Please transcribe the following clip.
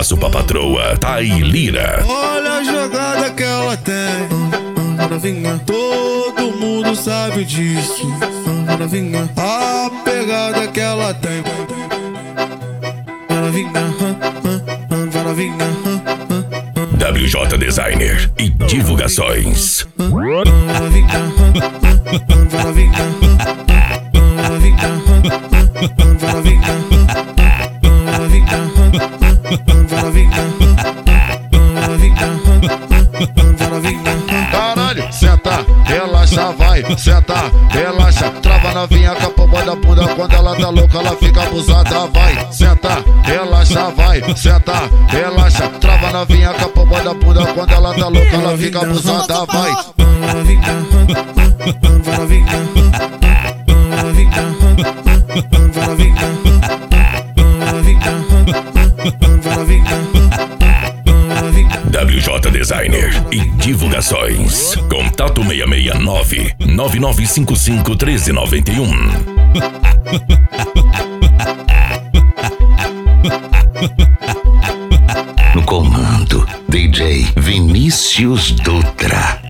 sucesso pra patroa Thay Lira. Olha a jogada que ela tem, novinha, todo mundo sabe disso, novinha. A pegada que ela tem, novinha, novinha. WJ Designer e divulgações. Caralho, senta, relaxa, vai, senta, relaxa. Trava novinha com a pomba da bunda. Quando ela tá louca, ela fica abusada. Vai, senta, relaxa, vai, senta, relaxa. Trava novinha com a pomba da bunda. Quando ela tá louca, ela fica abusada. Vai. WJ Designer e divulgações. Contato 669 9955 1391. No comando, DJ Vinícius Dutra.